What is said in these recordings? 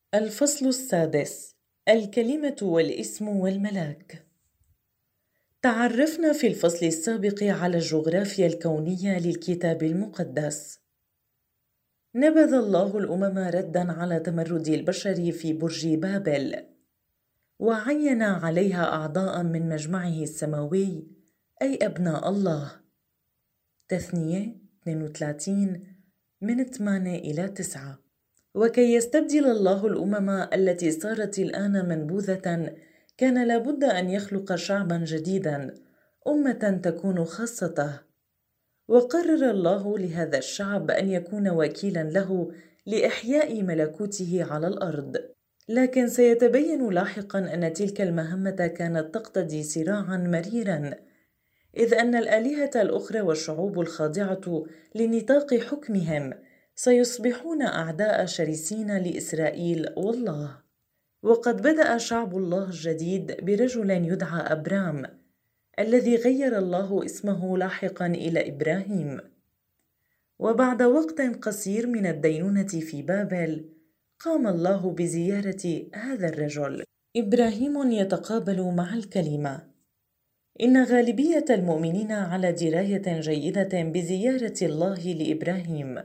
الفصل السادس: الكلمة والاسم والملاك. تعرفنا في الفصل السابق على الجغرافيا الكونية للكتاب المقدس. نبذ الله الأمم ردًا على تمرد البشر في برج بابل، وعين عليها أعضاء من مجمعه السماوي أي أبناء الله. تثنية 32 من 8 إلى 9. وكي يستبدل الله الأمم التي صارت الآن منبوذة، كان لابد أن يخلق شعبا جديدا، أمة تكون خاصته. وقرر الله لهذا الشعب أن يكون وكيلا له لإحياء ملكوته على الأرض. لكن سيتبين لاحقا أن تلك المهمة كانت تقتضي صراعا مريرا، إذ أن الآلهة الأخرى والشعوب الخاضعة لنطاق حكمهم سيصبحون أعداء شرسين لإسرائيل والله. وقد بدأ شعب الله الجديد برجل يدعى أبرام، الذي غير الله اسمه لاحقا إلى إبراهيم. وبعد وقت قصير من الدينونة في بابل، قام الله بزيارة هذا الرجل. إبراهيم يتقابل مع الكلمة. إن غالبية المؤمنين على دراية جيدة بزيارة الله لإبراهيم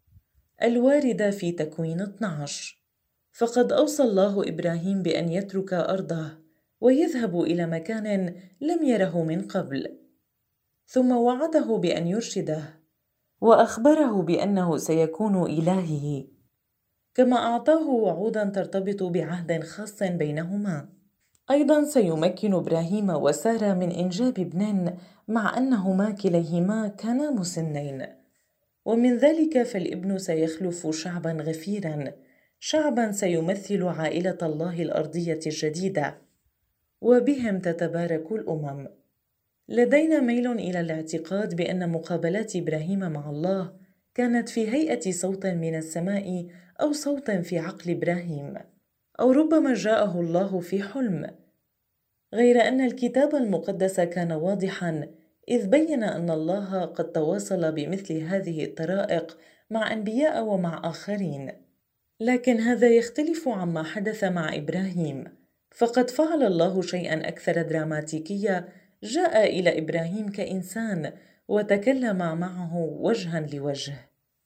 الواردة في تكوين 12، فقد أوصى الله إبراهيم بأن يترك أرضه ويذهب إلى مكان لم يره من قبل، ثم وعده بأن يرشده وأخبره بأنه سيكون إلهه، كما أعطاه وعودا ترتبط بعهد خاص بينهما. أيضا سيمكن إبراهيم وسارة من إنجاب ابن، مع أنهما كليهما كانا مسنين، ومن ذلك فالابن سيخلف شعبا غفيرا، شعبا سيمثل عائلة الله الأرضية الجديدة، وبهم تتبارك الأمم. لدينا ميل إلى الاعتقاد بأن مقابلات إبراهيم مع الله كانت في هيئة صوت من السماء أو صوت في عقل إبراهيم، أو ربما جاءه الله في حلم، غير أن الكتاب المقدس كان واضحاً، إذ بين أن الله قد تواصل بمثل هذه الطرائق مع أنبياء ومع آخرين. لكن هذا يختلف عما حدث مع إبراهيم، فقد فعل الله شيئاً أكثر دراماتيكية، جاء إلى إبراهيم كإنسان وتكلم معه وجهاً لوجه.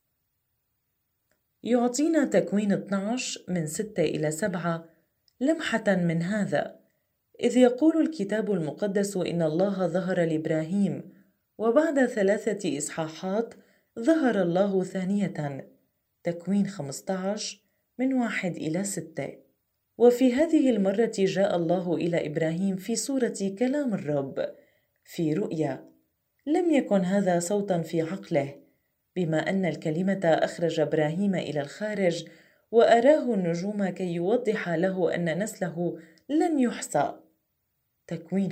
يعطينا تكوين 12 من 6 إلى 7 لمحة من هذا، إذ يقول الكتاب المقدس إن الله ظهر لإبراهيم، وبعد 3 إصحاحات ظهر الله ثانية. تكوين 15 من 1 إلى 6. وفي هذه المرة جاء الله إلى إبراهيم في صورة كلام الرب في رؤيا. لم يكن هذا صوتا في عقله، بما أن الكلمة أخرج إبراهيم إلى الخارج وأراه النجوم كي يوضح له أن نسله لن يحصى. تكوين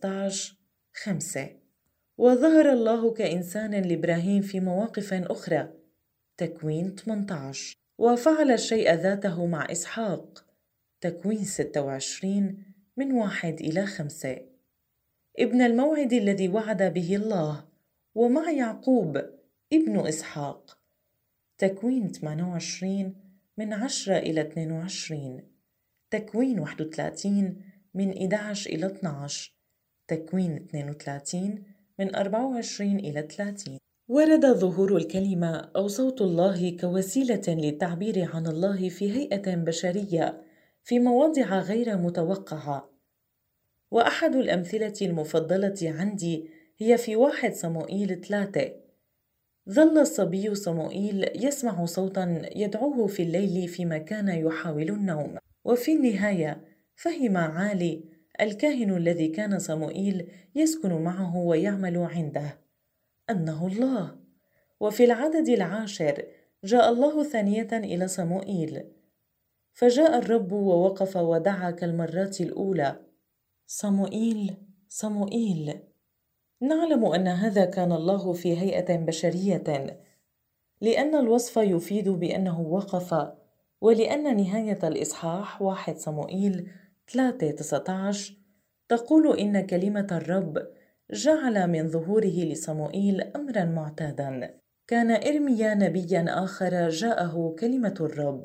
15:5. وظهر الله كإنسان لإبراهيم في مواقف أخرى. تكوين 18. وفعل الشيء ذاته مع إسحاق. تكوين 26 من 1 إلى 5. ابن الموعد الذي وعد به الله، ومع يعقوب ابن إسحاق. تكوين 28 من 10 إلى 22. تكوين 31 من 11 إلى 12. تكوين 32 من 24 إلى 30. ورد ظهور الكلمة أو صوت الله كوسيلة للتعبير عن الله في هيئة بشرية في مواضع غير متوقعة. وأحد الأمثلة المفضلة عندي هي في 1 صموئيل 3. ظل الصبي صموئيل يسمع صوتا يدعوه في الليل فيما كان يحاول النوم، وفي النهاية فهم عالي الكاهن الذي كان صموئيل يسكن معه ويعمل عنده أنه الله. وفي العدد 10 جاء الله ثانية إلى صموئيل، فجاء الرب ووقف ودعا كالمرات الأولى: صموئيل صموئيل. نعلم أن هذا كان الله في هيئة بشرية، لأن الوصف يفيد بأنه وقف، ولأن نهاية الإصحاح 1 صموئيل 3:19 تقول إن كلمة الرب جعل من ظهوره لصموئيل أمرا معتادا. كان إرميا نبيا آخر جاءه كلمة الرب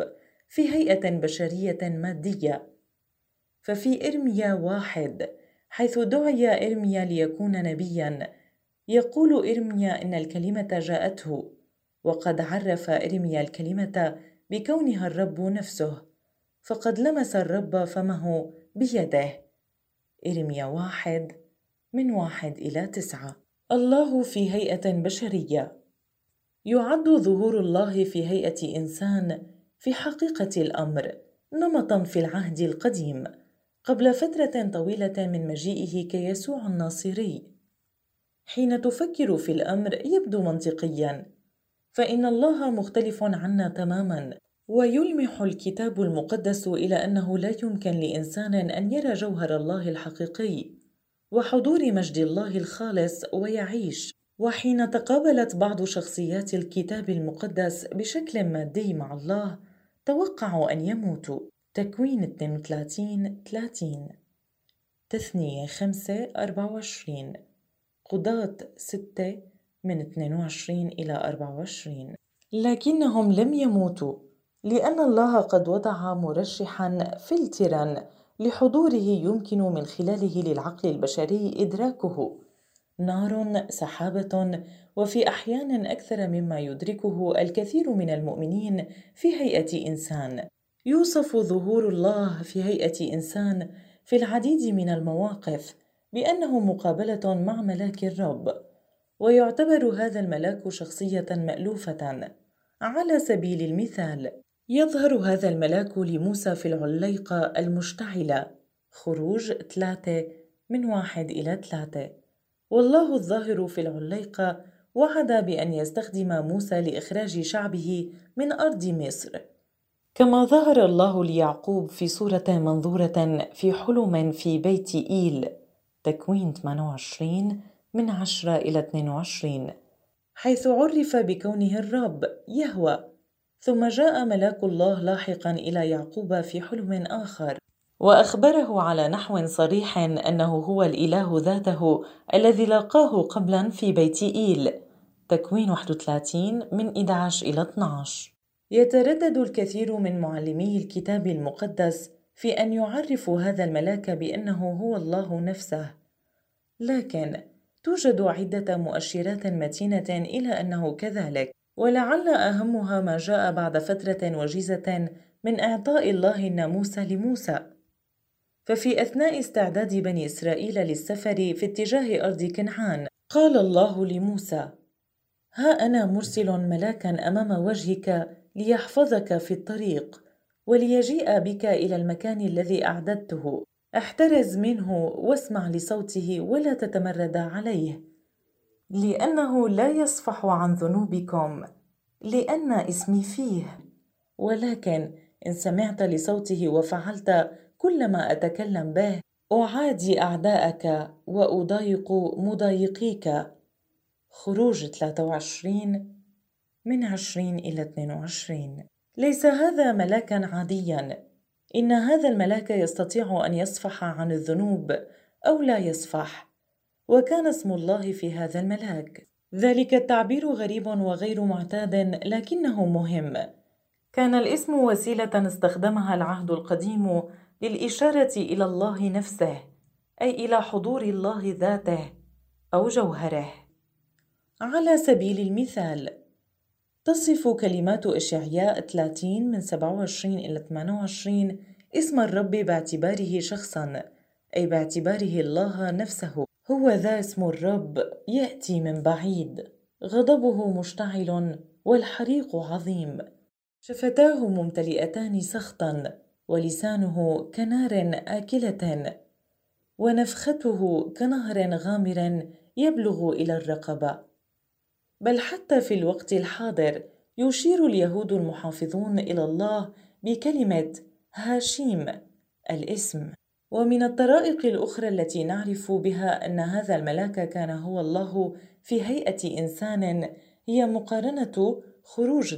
في هيئة بشرية مادية. ففي إرميا 1 حيث دعي إرميا ليكون نبياً، يقول إرميا إن الكلمة جاءته، وقد عرف إرميا الكلمة بكونها الرب نفسه، فقد لمس الرب فمه بيده. إرميا 1 من 1-9. الله في هيئة بشرية. يعد ظهور الله في هيئة إنسان في حقيقة الأمر نمطاً في العهد القديم قبل فترة طويلة من مجيئه كيسوع الناصري. حين تفكر في الأمر يبدو منطقياً، فإن الله مختلف عنا تماماً، ويلمح الكتاب المقدس إلى أنه لا يمكن لإنسان أن يرى جوهر الله الحقيقي وحضور مجد الله الخالص ويعيش. وحين تقابلت بعض شخصيات الكتاب المقدس بشكل مادي مع الله توقعوا أن يموتوا. تكوين 32:30، تثنية 5:24، قضاة 6:22-24. لكنهم لم يموتوا، لأن الله قد وضع مرشحاً فلتراً لحضوره يمكن من خلاله للعقل البشري إدراكه: نار، سحابة، وفي أحيان أكثر مما يدركه الكثير من المؤمنين في هيئة إنسان. يوصف ظهور الله في هيئة إنسان في العديد من المواقف بأنه مقابلة مع ملاك الرب، ويعتبر هذا الملاك شخصية مألوفة. على سبيل المثال، يظهر هذا الملاك لموسى في العليقة المشتعلة، خروج 3:1-3. والله الظاهر في العليقة وعد بأن يستخدم موسى لإخراج شعبه من أرض مصر، كما ظهر الله ليعقوب في صورة منظورة في حلم في بيت إيل، تكوين 28:10-22، حيث عرف بكونه الرب يهوه. ثم جاء ملاك الله لاحقاً إلى يعقوب في حلم آخر وأخبره على نحو صريح أنه هو الإله ذاته الذي لاقاه قبلاً في بيت إيل، تكوين 31:11-12. يتردد الكثير من معلمي الكتاب المقدس في أن يعرفوا هذا الملاك بأنه هو الله نفسه، لكن توجد عدة مؤشرات متينة إلى أنه كذلك، ولعل أهمها ما جاء بعد فترة وجيزة من إعطاء الله الناموس لموسى. ففي أثناء استعداد بني إسرائيل للسفر في اتجاه أرض كنعان، قال الله لموسى: ها أنا مرسل ملاكا أمام وجهك ليحفظك في الطريق وليجيء بك إلى المكان الذي أعددته. احترز منه واسمع لصوته ولا تتمرد عليه، لأنه لا يصفح عن ذنوبكم لأن اسمي فيه. ولكن إن سمعت لصوته وفعلت كل ما أتكلم به أعادي أعداءك وأضايق مضايقيك. خروج 23:20-22. ليس هذا ملاكا عاديا، إن هذا الملاك يستطيع أن يصفح عن الذنوب أو لا يصفح، وكان اسم الله في هذا الملاك. ذلك التعبير غريب وغير معتاد لكنه مهم. كان الاسم وسيلة استخدمها العهد القديم للإشارة إلى الله نفسه، أي إلى حضور الله ذاته أو جوهره. على سبيل المثال، تصف كلمات إشعياء 30:27-28 اسم الرب باعتباره شخصاً، أي باعتباره الله نفسه. هو ذا اسم الرب يأتي من بعيد، غضبه مشتعل والحريق عظيم، شفتاه ممتلئتان سخطاً، ولسانه كنار آكلة، ونفخته كنهر غامر يبلغ إلى الرقبة. بل حتى في الوقت الحاضر يشير اليهود المحافظون إلى الله بكلمة هاشيم الاسم. ومن الطرائق الأخرى التي نعرف بها أن هذا الملاك كان هو الله في هيئة إنسان هي مقارنة خروج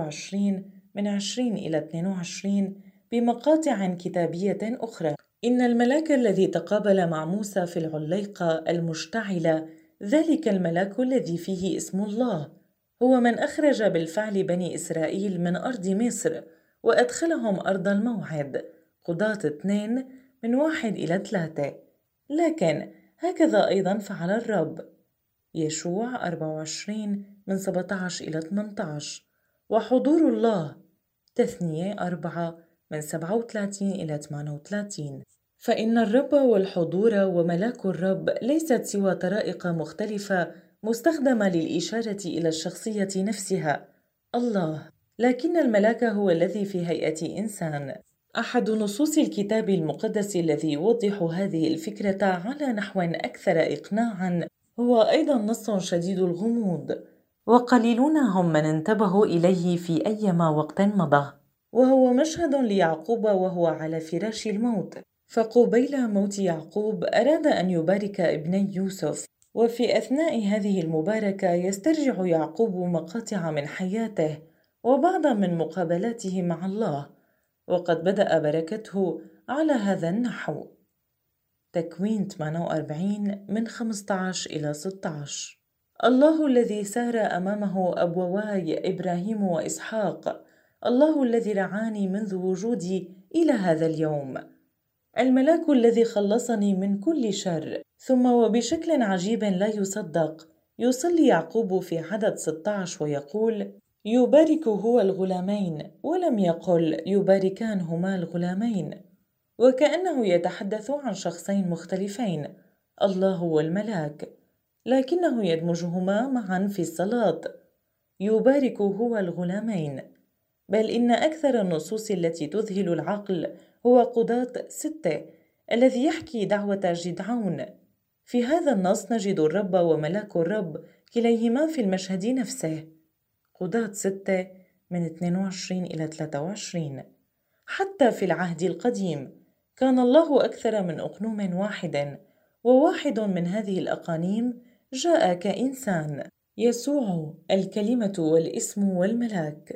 23:20-22 بمقاطع كتابية أخرى. إن الملاك الذي تقابل مع موسى في العليقة المشتعلة، ذلك الملاك الذي فيه اسم الله، هو من أخرج بالفعل بني إسرائيل من أرض مصر وأدخلهم أرض الموعد. قضاة 2 من 1 إلى 3. لكن هكذا أيضا فعل الرب. يشوع 24 من 17 إلى 18. وحضور الله تثنية 4 من 37 إلى 38. فإن الرب والحضور وملاك الرب ليست سوى طرائق مختلفة مستخدمة للإشارة إلى الشخصية نفسها الله، لكن الملاك هو الذي في هيئة إنسان. أحد نصوص الكتاب المقدس الذي يوضح هذه الفكرة على نحو أكثر إقناعاً هو أيضاً نص شديد الغموض، وقليلون هم من انتبهوا إليه في أيما وقت مضى، وهو مشهد ليعقوب وهو على فراش الموت. فقبيل موت يعقوب أراد أن يبارك ابني يوسف، وفي أثناء هذه المباركة يسترجع يعقوب مقاطع من حياته وبعض من مقابلاته مع الله، وقد بدأ بركته على هذا النحو. تكوين 48 من 15 إلى 16. الله الذي سار أمامه أبواي إبراهيم وإسحاق، الله الذي رعاني منذ وجودي إلى هذا اليوم، الملاك الذي خلصني من كل شر. ثم وبشكل عجيب لا يصدق يصلي يعقوب في عدد 16 ويقول: يبارك هو الغلامين، ولم يقل يباركان هما الغلامين، وكأنه يتحدث عن شخصين مختلفين، الله والملاك، لكنه يدمجهما معا في الصلاة. يبارك هو الغلامين. بل إن أكثر النصوص التي تذهل العقل هو قضاة 6 الذي يحكي دعوة جدعون. في هذا النص نجد الرب وملاك الرب كليهما في المشهد نفسه. قضاة 6 من 22 إلى 23. حتى في العهد القديم كان الله أكثر من أقنوم واحد، وواحد من هذه الأقانيم جاء كإنسان، يسوع الكلمة والاسم والملاك.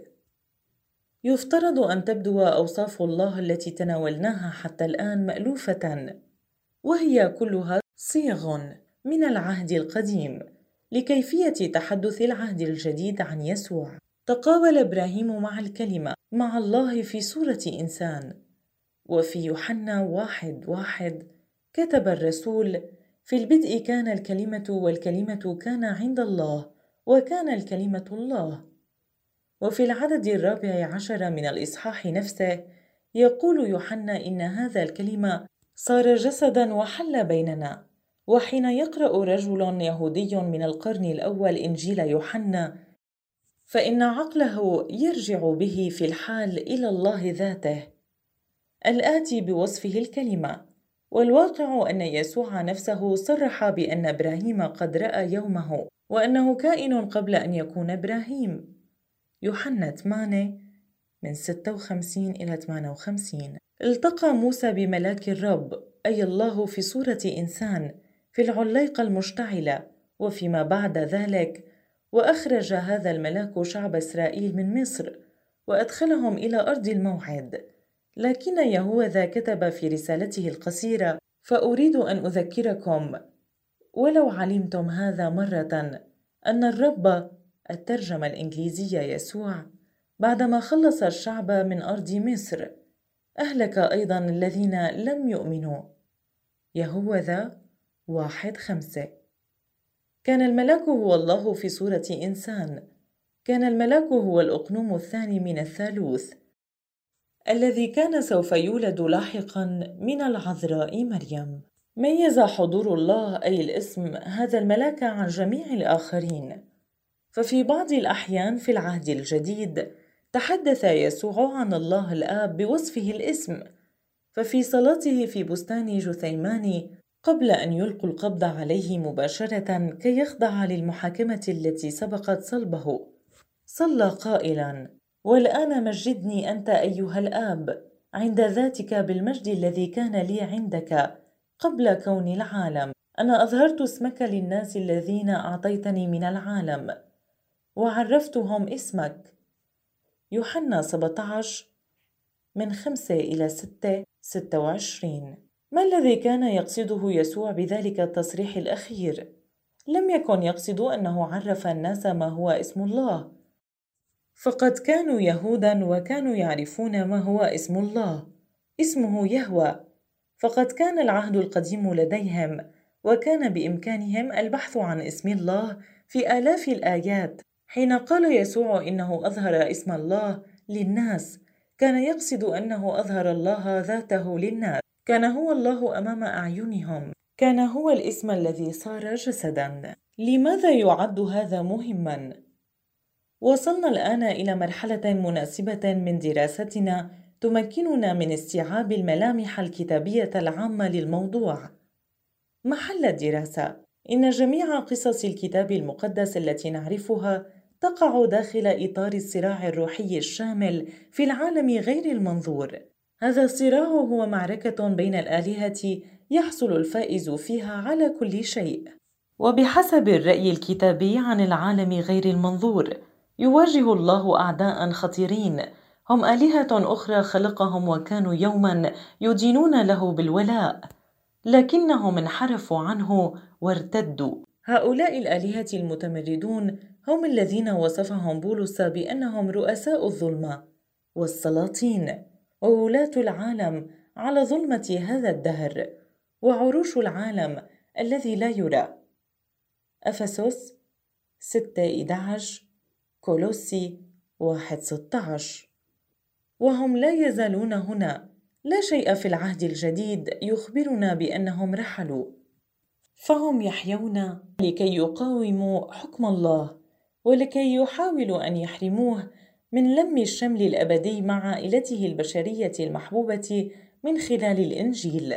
يفترض أن تبدو أوصاف الله التي تناولناها حتى الآن مألوفة، وهي كلها صيغ من العهد القديم لكيفية تحدث العهد الجديد عن يسوع. تقابل إبراهيم مع الكلمة مع الله في صورة إنسان. وفي يوحنا 1:1 كتب الرسول: في البدء كان الكلمة، والكلمة كان عند الله، وكان الكلمة الله. وفي العدد 14 من الإصحاح نفسه يقول يوحنا إن هذا الكلمة صار جسداً وحل بيننا. وحين يقرأ رجل يهودي من القرن الأول إنجيل يوحنا، فإن عقله يرجع به في الحال إلى الله ذاته الآتي بوصفه الكلمة. والواقع أن يسوع نفسه صرح بأن إبراهيم قد رأى يومه، وأنه كائن قبل أن يكون إبراهيم. يوحنا 8 من 56 إلى 58. التقى موسى بملاك الرب، أي الله في صورة إنسان، في العليقة المشتعلة. وفيما بعد ذلك وأخرج هذا الملاك شعب إسرائيل من مصر وأدخلهم إلى أرض الموعد. لكن يهوذا كتب في رسالته القصيرة: فأريد أن أذكركم ولو علمتم هذا مرة أن الرب، الترجمة الإنجليزية يسوع، بعدما خلص الشعب من أرض مصر أهلك أيضا الذين لم يؤمنوا. يهوذا 1:5. كان الملاك هو الله في صورة إنسان. كان الملاك هو الأقنوم الثاني من الثالوث الذي كان سوف يولد لاحقا من العذراء مريم. ميز حضور الله أي الاسم هذا الملاك عن جميع الآخرين. ففي بعض الأحيان في العهد الجديد تحدث يسوع عن الله الآب بوصفه الاسم. ففي صلاته في بستان جثيماني قبل أن يلقوا القبض عليه مباشرة كي يخضع للمحاكمة التي سبقت صلبه، صلى قائلا: والآن مجدني أنت أيها الآب عند ذاتك بالمجد الذي كان لي عندك قبل كون العالم. أنا أظهرت اسمك للناس الذين أعطيتني من العالم، وعرفتهم اسمك. يوحنا 17 من 5 إلى 6:26. ما الذي كان يقصده يسوع بذلك التصريح الأخير؟ لم يكن يقصد أنه عرف الناس ما هو اسم الله، فقد كانوا يهودا وكانوا يعرفون ما هو اسم الله، اسمه يهوه، فقد كان العهد القديم لديهم، وكان بإمكانهم البحث عن اسم الله في آلاف الآيات. حين قال يسوع إنه أظهر اسم الله للناس، كان يقصد أنه أظهر الله ذاته للناس، كان هو الله أمام أعينهم، كان هو الاسم الذي صار جسداً. لماذا يعد هذا مهماً؟ وصلنا الآن إلى مرحلة مناسبة من دراستنا تمكننا من استيعاب الملامح الكتابية العامة للموضوع. محل الدراسة: إن جميع قصص الكتاب المقدس التي نعرفها تقع داخل إطار الصراع الروحي الشامل في العالم غير المنظور. هذا الصراع هو معركة بين الآلهة يحصل الفائز فيها على كل شيء. وبحسب الرأي الكتابي عن العالم غير المنظور، يواجه الله أعداء خطيرين، هم آلهة أخرى خلقهم وكانوا يوما يدينون له بالولاء، لكنهم انحرفوا عنه وارتدوا. هؤلاء الآلهة المتمردون هم الذين وصفهم بولس بأنهم رؤساء الظلمة والسلاطين وولاة العالم على ظلمة هذا الدهر وعروش العالم الذي لا يرى. أفسس 6:11، كولوسي 1:16. وهم لا يزالون هنا. لا شيء في العهد الجديد يخبرنا بأنهم رحلوا، فهم يحيون لكي يقاوموا حكم الله ولكي يحاولوا أن يحرموه من لم الشمل الأبدي مع عائلته البشرية المحبوبة من خلال الإنجيل.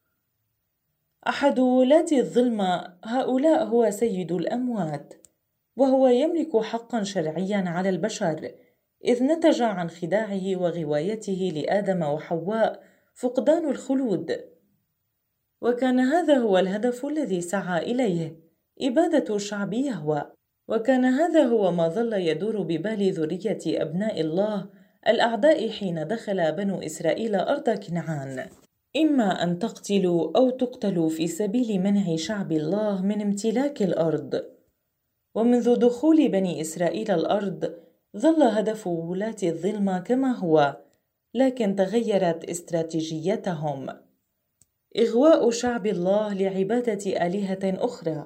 أحد ولاة الظلمة هؤلاء هو سيد الأموات، وهو يملك حقاً شرعياً على البشر، إذ نتج عن خداعه وغوايته لآدم وحواء فقدان الخلود، وكان هذا هو الهدف الذي سعى إليه، إبادة شعب يهوه. وكان هذا هو ما ظل يدور ببال ذرية أبناء الله الأعداء حين دخل بنو إسرائيل أرض كنعان، إما أن تقتلوا أو تقتلوا في سبيل منع شعب الله من امتلاك الأرض. ومنذ دخول بني إسرائيل الأرض ظل هدف ولاة الظلمة كما هو، لكن تغيرت استراتيجيتهم: إغواء شعب الله لعبادة آلهة أخرى.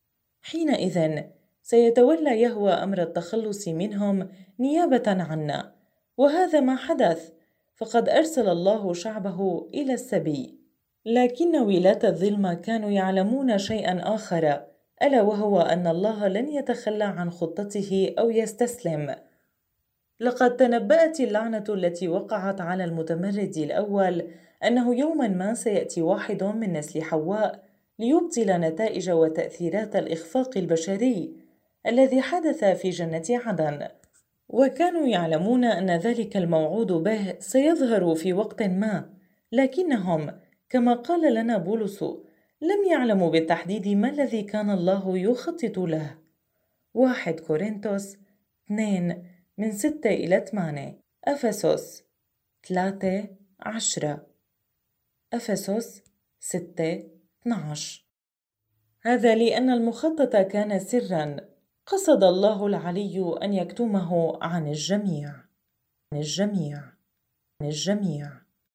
حينئذ سيتولى يهوه أمر التخلص منهم نيابة عنا، وهذا ما حدث، فقد أرسل الله شعبه إلى السبي. لكن ولاة الظلمة كانوا يعلمون شيئا آخر، ألا وهو أن الله لن يتخلى عن خطته أو يستسلم. لقد تنبأت اللعنة التي وقعت على المتمرد الأول أنه يوما ما سيأتي واحد من نسل حواء ليبطل نتائج وتأثيرات الإخفاق البشري الذي حدث في جنة عدن، وكانوا يعلمون أن ذلك الموعود به سيظهر في وقت ما، لكنهم كما قال لنا بولس لم يعلموا بالتحديد ما الذي كان الله يخطط له. 1 كورنثوس 2:6-8، أفسس 3:10، أفسس 6:12. هذا لأن المخطط كان سراً، قصد الله العلي أن يكتمه عن الجميع.